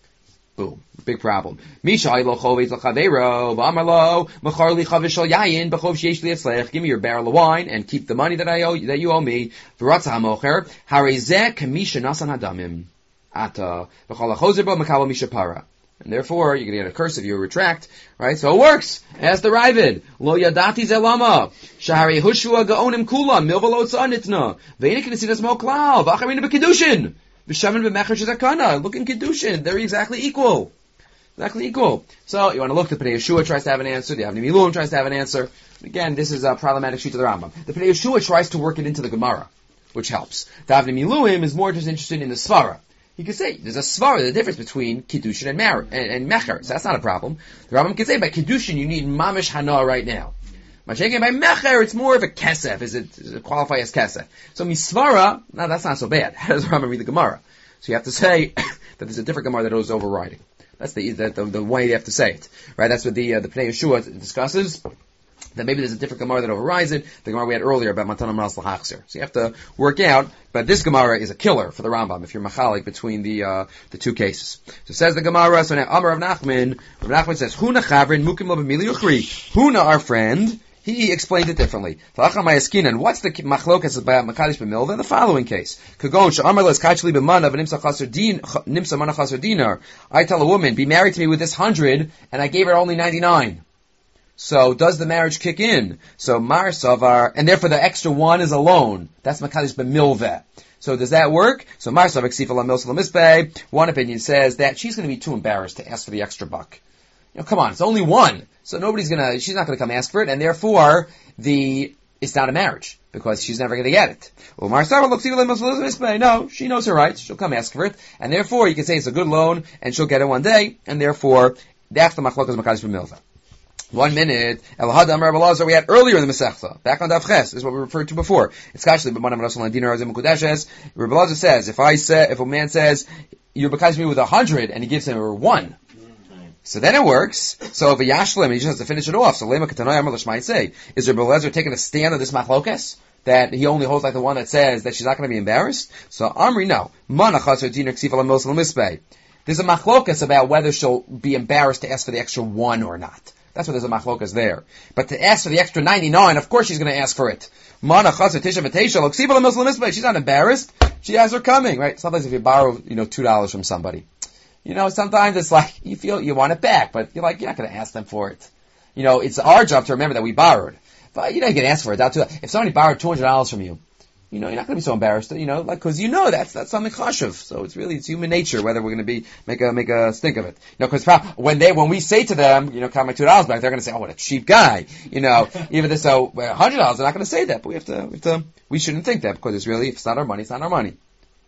Boom. Big problem. Misha ilo chovet l'chaveiro, b'amar mechar li chavishal yayin, b'chov sheyesh li etzlech, give me your barrel of wine, and keep the money that I owe, that you owe me. V'ratza ha-mocher, harezeh kamisha nasan hadamim. Ata, b'chal ha-chozer bo, mekabel misha para. And therefore, you're going to get a curse if you retract, right? So it works. Ask the Ravid. Lo yadati zelama. Shahari hushua ga'onim kula, milva lo tzanitna. Ve'ina kinesidas moklal, v'acharina b'kedushin. V'shavan b'mecher shezakana. Look in kedushin. They're exactly equal. Exactly equal. So, you want to look, the Pnei Yeshua tries to have an answer, the Avnei Miluim tries to have an answer. Again, this is a problematic sheet of the Rambam. The Pnei Yeshua tries to work it into the Gemara, which helps. The Avnei Miluim is more just interested in the Svara. He could say, there's a svara, the difference between Kiddushin and, Mar- and, and Mecher. So that's not a problem. The Rambam could say, by Kiddushin, you need Mamish Hana right now. By Mecher, it's more of a Kesef. Is it, does it qualify as Kesef? So Misvara, no, that's not so bad. How does the Rambam read the Gemara? So you have to say that there's a different Gemara that is overriding. That's the, the, the, the way you have to say it. Right? That's what the, uh, the Pnei Yeshua discusses. That maybe there's a different Gemara that overrides it. The Gemara we had earlier about Matana Maras L'Hachzer. So you have to work out, but this Gemara is a killer for the Rambam if you're machalik between the uh, the two cases. So says the Gemara, so now Amar Rav Nachman, Rav Nachman says, Huna Chavrin Mukim Lo B'Mili Uchri. Huna, our friend, he explained it differently. And what's the machlokas about Makadish B'Milva? In the following case. Kagon, Sh'amar Lo Eskachli B'Mana V'Nimsa Chaser Din, Nimsa Mana Chaser Dinar. I tell a woman, be married to me with this hundred, and I gave her only ninety-nine. So does the marriage kick in? So Mar Savar, and therefore the extra one is a loan. That's Makadish B'Milveh. So does that work? So Mar Savar Ksifah L'Mil L'Misbeh. One opinion says that she's going to be too embarrassed to ask for the extra buck. You know, come on, it's only one. So nobody's gonna, she's not gonna come ask for it, and therefore the, it's not a marriage, because she's never gonna get it. Well, Mar Savar looks even L'Misbeh. No, she knows her rights. She'll come ask for it, and therefore you can say it's a good loan, and she'll get it one day, and therefore that's the Machlokas Makadish B'Milveh. One minute. Elahad Amar Rabbi Elazar we had earlier in the Masechta. Back on Daf Ches. This is what we referred to before. It's actually B'manam Rasul Dinar Azim Kudeshes. Rabbi Elazar says, if I say, if a man says, you're because me with a hundred, and he gives him a one. So then it works. So if a Yashlim, he just has to finish it off. So Lema Ketanoi Amar L'Shmai say, is Rabbi Elazar taking a stand on this Machlokes? That he only holds like the one that says that she's not going to be embarrassed? So Amri, no. Mana Chaser Dinar Ksifah L'Mil L'Misbeh. There's a Machlokes about whether she'll be embarrassed to ask for the extra one or not. That's what there's a machlokas there. But to ask for the extra ninety-nine, of course she's going to ask for it. She's not embarrassed. She has her coming, right? Sometimes if you borrow, you know, two dollars from somebody, you know, sometimes it's like, you feel you want it back, but you're like, you're not going to ask them for it. You know, it's our job to remember that we borrowed. But you know, you can ask for it. If somebody borrowed two hundred dollars from you, you know, you're not going to be so embarrassed, you know, like, cause you know that's, that's something chashuv. So it's really, it's human nature whether we're going to be, make a, make a stink of it. You know, cause when they, when we say to them, you know, count my two dollars back, they're going to say, oh, what a cheap guy. You know, even this, so, a hundred dollars, they're not going to say that, but we have to, we have to, we shouldn't think that because it's really, if it's not our money, it's not our money.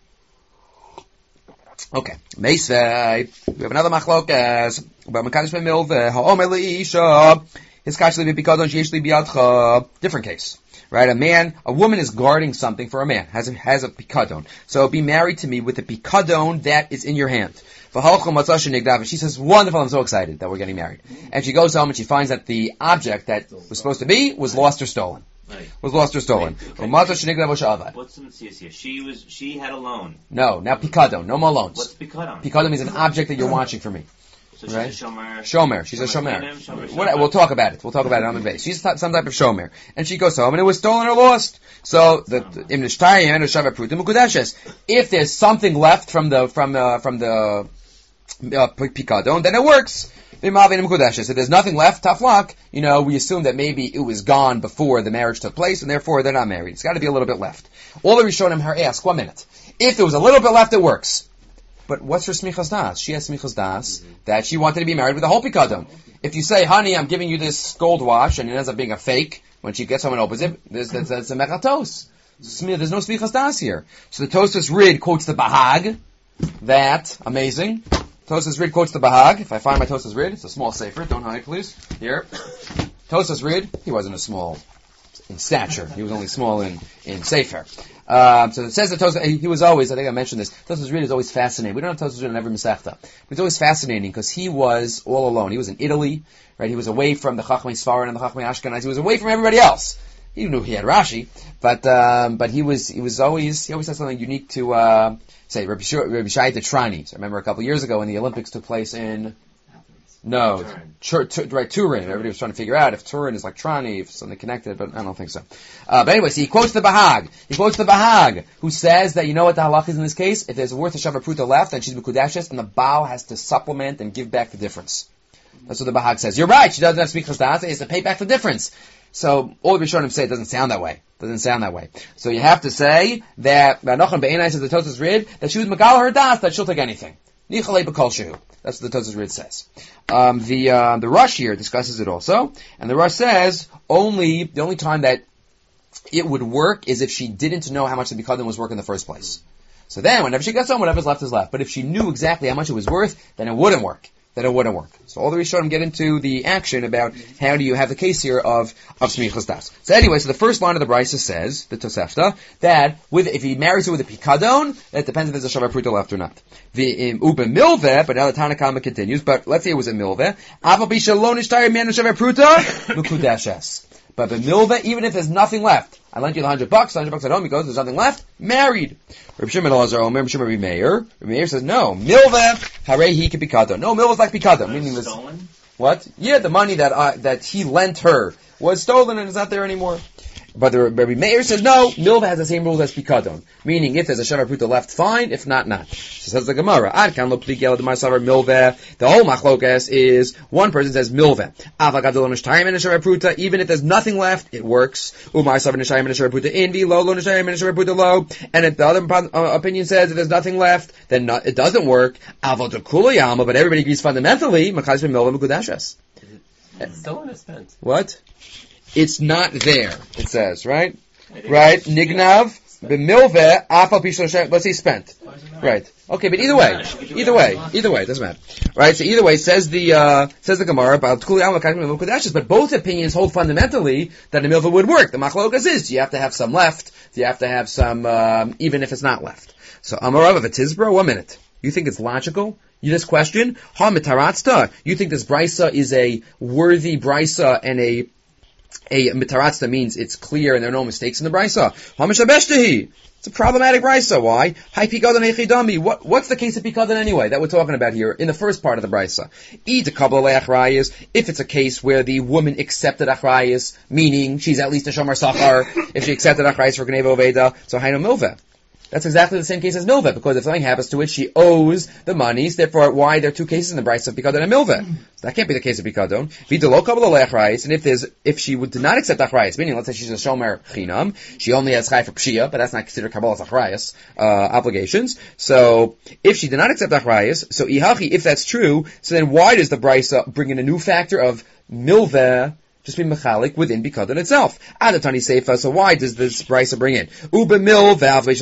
Okay. Meisvei. We have another machlokas. About Makadish B'Milveh. Ha'omer le'isha. Hiskachli b'pikadon she'eshli b'yadcha. Different case. Right? A man, a woman is guarding something for a man. Has a, has a pikadon. So be married to me with the pikadon that is in your hand. She says, wonderful, I'm so excited that we're getting married. And she goes home and she finds that the object that was supposed to be was lost or stolen. Right. Was lost or stolen. Okay. What's the mitzvah here? She was, she had a loan. No, now pikadon, no more loans. What's pikadon? Pikadon means an object that you're watching for me. So she's right? a shomer. Shomer. She's shomer a shomer. shomer. What, we'll talk about it. We'll talk about it on the base. She's t- some type of shomer. And she goes home and it was stolen or lost. So, the, the, if there's something left from the, from the, from the, uh, pikadon, then it works. If there's nothing left, tough luck, you know, we assume that maybe it was gone before the marriage took place and therefore they're not married. It's got to be a little bit left. All the Rishonim her ask, one minute. If there was a little bit left, it works. But what's her smichas das? She has smichas das mm-hmm. that she wanted to be married with a whole pikadon. If you say, honey, I'm giving you this gold watch, and it ends up being a fake, when she gets home and opens it, there's, there's, there's a mechatos. There's no smichas das here. So the Tosfos Rid quotes the Bahag, that, amazing, Tosas Rid quotes the Bahag. If I find my Tosas Rid, it's a small sefer, don't hide please. Here. Tosas Rid, he wasn't a small in stature, he was only small in, in sefer. Um, so it says that Tosas, he was always, I think I mentioned this, Tosas Rid is always fascinating. We don't have Tosas Rid in every Masechta. But it's always fascinating because he was all alone. He was in Italy, right? He was away from the Chachmei Sfaran and the Chachmei Ashkenaz. He was away from everybody else. He knew he had Rashi, but, um, but he was, he was always, he always had something unique to, uh, say, Rabbi Shai Tetrani. So I remember a couple of years ago when the Olympics took place in, no, Turin. Tur- right, Turin. Everybody was trying to figure out if Turin is like Trani, if something connected, but I don't think so. Uh, but anyway, so he quotes the Bahag. He quotes the Bahag, who says that, you know what the halach is in this case? If there's worth a Shava Pruta left, then she's Mekudeshes, and the Baal has to supplement and give back the difference. That's what the Bahag says. You're right, she doesn't have to speak Chasdas, he has to pay back the difference. So, all the Rishonim say it doesn't sound that way. Doesn't sound that way. So you have to say that, Nachon Be'enai says the Tosas Rid, that she was Megal her das, that she'll take anything. Nichalei b'kol shehu. That's what the Tosas Rid says. Um, the, uh, the Rush here discusses it also, and the Rush says, only, the only time that it would work is if she didn't know how much the Bikadon was worth in the first place. So then, whenever she gets home, whatever's left is left. But if she knew exactly how much it was worth, then it wouldn't work. Then it wouldn't work. So all the Rishonim get into the action about how do you have the case here of, of Smichas Das. So anyway, so the first line of the Brisa says, the Tosefta, that with, if he marries her with a Pikadon, it depends if there's a Shava Pruta left or not. The, um, Ube Milveh, but now the Tanakama continues, but let's say it was a Milveh, Aval Bisha Lo Nishtayir Man Shava Pruta, Mekudeshes. But the Milveh, even if there's nothing left, I lent you the hundred bucks, the hundred bucks at home, he goes, there's nothing left, married. Rabbi Shimon Elazar Omer, Rabbi Shimon Rabbi Meir. Rabbi Meir says, no, Milveh, Harei Hi Kipikado. No, Milveh's like Pikado, meaning this. Stolen? What? Yeah, the money that uh, that he lent her was stolen and is not there anymore. But the Rabbi Meir says, no, Milveh has the same rules as Pikadon. Meaning, if there's a Shava Pruta left, fine. If not, not. So says the Gemara, Ad kan lo plik yelad marsavar Milveh. The whole machlokas is, one person says Milveh. Avagadol nishtayim in a Shava Pruta. Even if there's nothing left, it works. Umarsavar nishtayim in a Shava Pruta indi, lo lo nishtayim in a Shava Pruta lo. And if the other uh, opinion says if there's nothing left, then not, it doesn't work. Avod kula yama, but everybody agrees fundamentally, machaz ben Milveh mekudeshes. It's stolen or spent. What? It's not there, it says, right? Right? Nignav, b'milveh, afal pishon, let's say spent. Right. Okay, but either way, either way, either way, it doesn't matter. Right, so either way, says the, uh, says the Gemara about Tkuli Amal Kakim and Mukadashis, but both opinions hold fundamentally that a milveh would work. The machlokas is, do you have to have some left? Do you have to have some, um, even if it's not left? So, Amarav of a Tizbra, one minute. You think it's logical? You just question, Ha mitaratzta, you think this brisa is a worthy brisa and a A mitaratzta means it's clear and there are no mistakes in the brisa. Hamishabeshtahi. It's a problematic brisa. Why? Hi pikadon echidami. What what's the case of pikadon anyway that we're talking about here in the first part of the brisa? E to kabla leachrayis. If it's a case where the woman accepted achrayis, meaning she's at least a shomer sachar. If she accepted achrayis for gneva oveda, so hainu milveh. That's exactly the same case as milveh, because if something happens to it, she owes the monies. Therefore, why there are two cases in the brisa of pikadon and milveh? So that can't be the case of pikadon. V'delo kabbalah le'achrayis, and if there's if she would, did not accept achrayis, meaning let's say she's a shomer chinam, she only has chay for pshia, but that's not considered kabbalah's achrayis uh, obligations. So if she did not accept achrayis, so ihachi, if that's true, so then why does the brisa bring in a new factor of milveh? Just be mechalik within Bikadon itself. Adatani Seifa, so why does this brisa bring in? Uba milveh,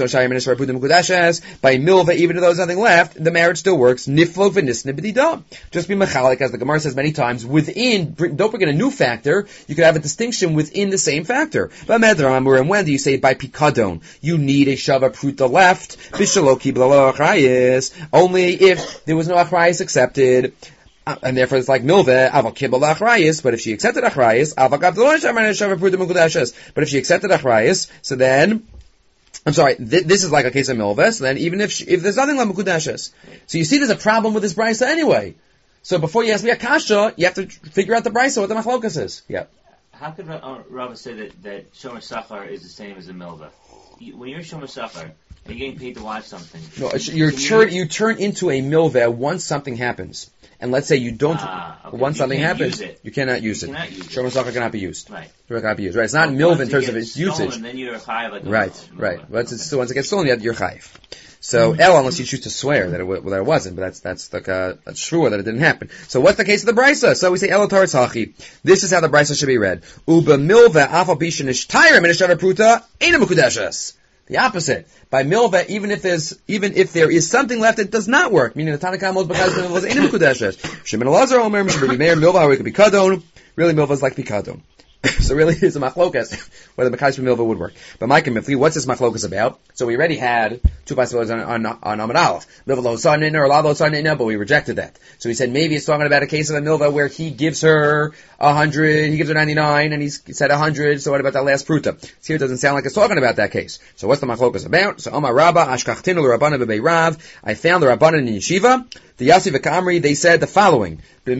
by milveh, even though there's nothing left, the marriage still works. Niflo v'nisne b'didah. Just be mechalik, as the Gemara says many times, within, don't bring in a new factor, you could have a distinction within the same factor. But Medramur, and when do you say by Pikadon? You need a Shava Pruta left, Bishalo Kibla Achrayis, only if there was no Achrayis accepted. Uh, and therefore it's like milveh, aval kibbel achrayis, but if she accepted achrayis, aval gavdolon shaman shava pruta mukudashes. But if she accepted achrayis, so then, I'm sorry, th- this is like a case of milveh, so then even if she, if there's nothing like mukudashes. So you see there's a problem with this brisa anyway. So before you ask me a kasha, you have to figure out the brisa, what the machlokas is. Yeah. How could uh, Rava say that, that shomer sachar is the same as a milveh? You, when you're shomer sachar, you're getting paid to watch something. No, you're turn, you turn into a milveh once something happens. And let's say you don't, ah, okay. once you something happens, you cannot use you it. Cannot use Shomer Sachar cannot be used. Right. Shomer cannot be used. Right. It's not well, milveh in terms of its stolen, usage. Then you're chayiv like right, milveh. right. Milveh. Once, okay. it's, once it gets stolen, you're chayiv. So, mm-hmm. El, unless you choose to swear that it, well, that it wasn't, but that's, that's like a, a true that it didn't happen. So what's the case of the brisa? So we say, El Taretz Hachi. This is how the brisa should be read. Uba milveh afal bishan ishtayr min shava pruta, eina mekudeshes. The opposite. By milva, even if there's, even if there is something left, it does not work. Meaning the Tanakh holds because milva was ain't mekudeshes. Shimon Elazar Omer, Mishra Meir, milva, how it could be kadon. Really, milva is like pikadon. So really, it's a machlokas whether Mekayis Milva would work. But Mike and Mifli, what's this machlokas about? So we already had two possibilities on on, on Amud Aleph. Milva lo sanin or la lo sanin, but we rejected that. So he said maybe it's talking about a case of a milva where he gives her a hundred, he gives her ninety-nine, and he said a hundred. So what about that last pruta? So here it doesn't sound like it's talking about that case. So what's the machlokas about? So Amar Rabba Ashkachtinu l'Rabbana b'Bei Rav. I found the Rabbanan in yeshiva. The Yasi v'Kamri, they said the following. The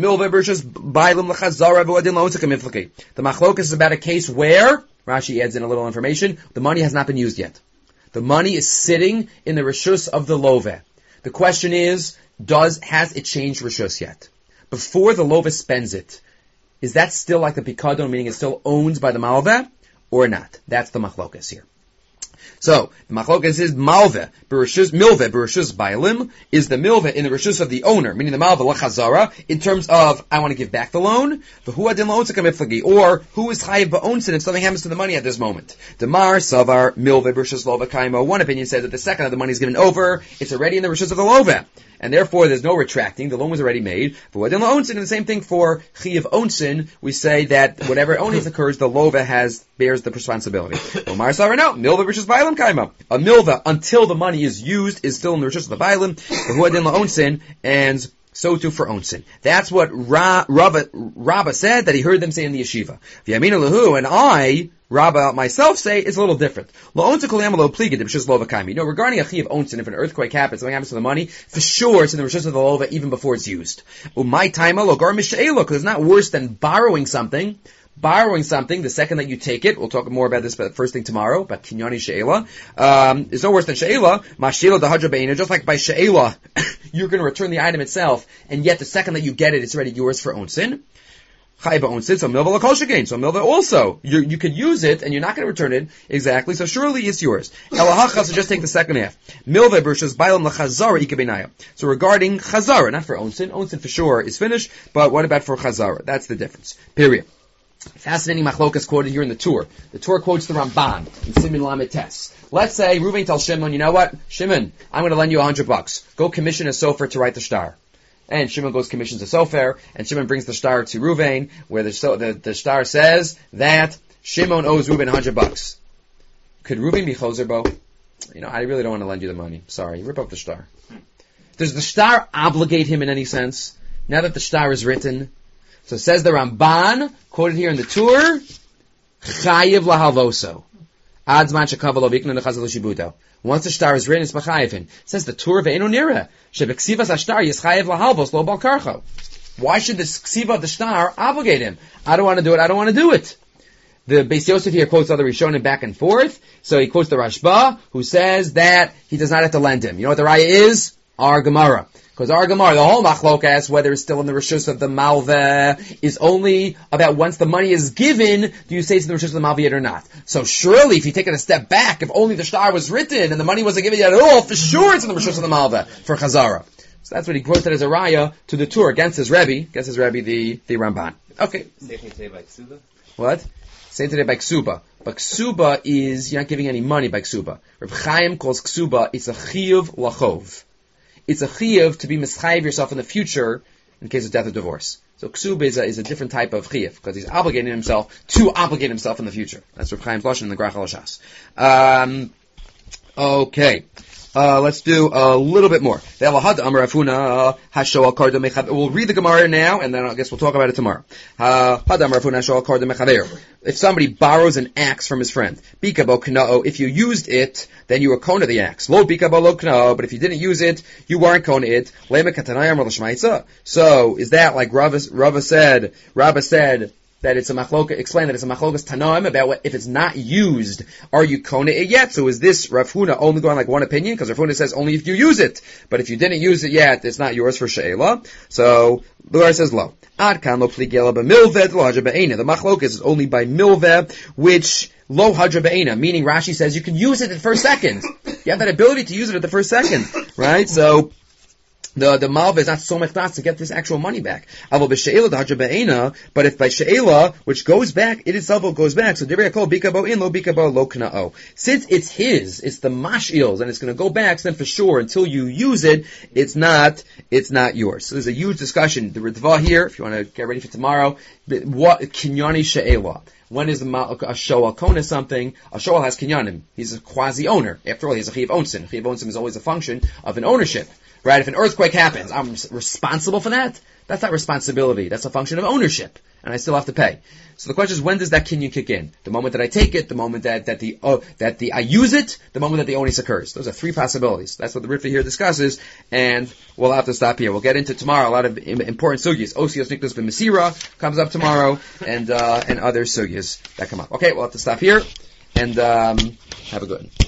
machlokas is about a case where, Rashi adds in a little information, the money has not been used yet. The money is sitting in the reshus of the love. The question is, does, has it changed reshus yet? Before the love spends it, is that still like the pikadon, meaning it's still owned by the malveh, or not? That's the machlokas here. So, the machlokas is malveh, bereshus, milveh, bereshus bailim, is the milveh in the reshus of the owner, meaning the malveh lachazara, in terms of, I want to give back the loan, or who is chayiv ba'onsin if something happens to the money at this moment. Demar, savar, milveh, bereshus lova kaimo. One opinion says that the second of the money is given over, it's already in the reshus of the lova. And therefore, there's no retracting. The loan was already made. But what in the onsin, and the same thing for chiyav onsin, we say that whatever onus occurs, the lova has bears the responsibility. Omar Sarah, no, milva versus bailim kaima. A milva until the money is used is still in the reshus of the bailim. But what in the onsin, and so too for onsin. That's what Ra, Rabba, Rabba said that he heard them say in the yeshiva. V'yamina lahu, and I, Rabba myself say it's a little different. You know, regarding a chi of onsin, if an earthquake happens, something happens to the money, for sure it's in the reshus of the lova even before it's used. My time because it's not worse than borrowing something. Borrowing something, the second that you take it, we'll talk more about this first thing tomorrow, about kinyani she'ela, um, it's no worse than she'ela, ma she'ela dahadra be'ina, just like by she'ela, you're going to return the item itself, and yet the second that you get it, it's already yours for onsin. Chayva onsin, so milva l'kol shekein, so milva also, you, you could use it, and you're not going to return it, exactly, so surely it's yours. Elahacha, so just take the second half. Milva versus bailam l'chazara ikabenaya. So regarding chazara, not for onsin, onsin for sure is finished, but what about for chazara? That's the difference. Period. Fascinating machlokas quoted here in the Tur. The Tur quotes the Ramban in Siman Lamed Tes. Let's say Reuven tells Shimon, you know what? Shimon, I'm going to lend you a hundred bucks. Go commission a sofer to write the shtar. And Shimon goes commissions a sofer, and Shimon brings the shtar to Reuven, where the, so, the, the shtar says that Shimon owes Reuven a hundred bucks. Could Reuven be choser bo? You know, I really don't want to lend you the money. Sorry, rip up the shtar. Does the shtar obligate him in any sense? Now that the shtar is written? So says the Ramban, quoted here in the Tur, chayiv lahalvoso. Adzman shekavalo vikna nechazal shibuto. Once the shtar is written, it's b'chayivin. Says the Tur ve'enu nira, shebeksivas hashtar yischayiv lahalvos lo bal karcho. Why should the ksiva of the shtar obligate him? I don't want to do it, I don't want to do it. The Beis Yosef here quotes other Rishonim back and forth, so he quotes the Rashba, who says that he does not have to lend him. You know what the raya is? Our Gemara. Because our Gemara, the whole machlokas, whether it's still in the reshus of the malveh, is only about once the money is given, do you say it's in the reshus of the malveh yet or not? So surely, if you take it a step back, if only the shtar was written and the money wasn't given yet at all, for sure it's in the reshus of the malveh for chazara. So that's what he quoted as a raya to the Tur against his Rebbe, against his Rebbe, the, the Ramban. Okay. Same thing today by Ksuba? What? Same today by Ksuba. But Ksuba is, you're not giving any money by Ksuba. Reb Chaim calls Ksuba, it's a chiyuv lachov. It's a chiyuv to be mischayiv yourself in the future in case of death or divorce. So ksuba is a, is a different type of chiyuv because he's obligating himself to obligate himself in the future. That's Reb Chaim's lashon in the Grach HaLashas. Um, okay. Uh, let's do a little bit more. We'll read the Gemara now, and then I guess we'll talk about it tomorrow. If somebody borrows an axe from his friend, if you used it, then you were kona the axe. But if you didn't use it, you weren't kona it. So, is that like Rava, Rava said, Rava said, that it's a machloka, explain that it's a machlokas tanaim about what, if it's not used, are you kona it yet? So is this Rav Huna only going like one opinion? Because Rav Huna says only if you use it. But if you didn't use it yet, it's not yours for she'ela. So, the Gemara says lo. Ad kan lo pligela b'milveh lo hadra b'eina. The machlokas is only by milveh, which lo hadra b'eina, meaning Rashi says you can use it at the first second. You have that ability to use it at the first second. Right? So, The the malva is not so much to get this actual money back. But if by she'ela, which goes back, it itself goes back. So since it's his, it's the mash'il's, and it's going to go back. So then for sure, until you use it, it's not it's not yours. So there's a huge discussion. The Ritva here, if you want to get ready for tomorrow, what kinyani she'ela. When is the a shoal kona something? A shoal has kinyanim. He's a quasi owner. After all, he's a chiv onsin. Chiv onsin is always a function of an ownership. Right? If an earthquake happens, I'm responsible for that? That's not responsibility. That's a function of ownership. And I still have to pay. So the question is, when does that kinyan kick in? The moment that I take it, the moment that, that the, uh, that the, I use it, the moment that the onus occurs. Those are three possibilities. That's what the Ritva here discusses, and we'll have to stop here. We'll get into tomorrow a lot of important sugyas. Osios Nikdos b'Mesira comes up tomorrow, and, uh, and other sugyas that come up. Okay, we'll have to stop here, and, um, have a good one.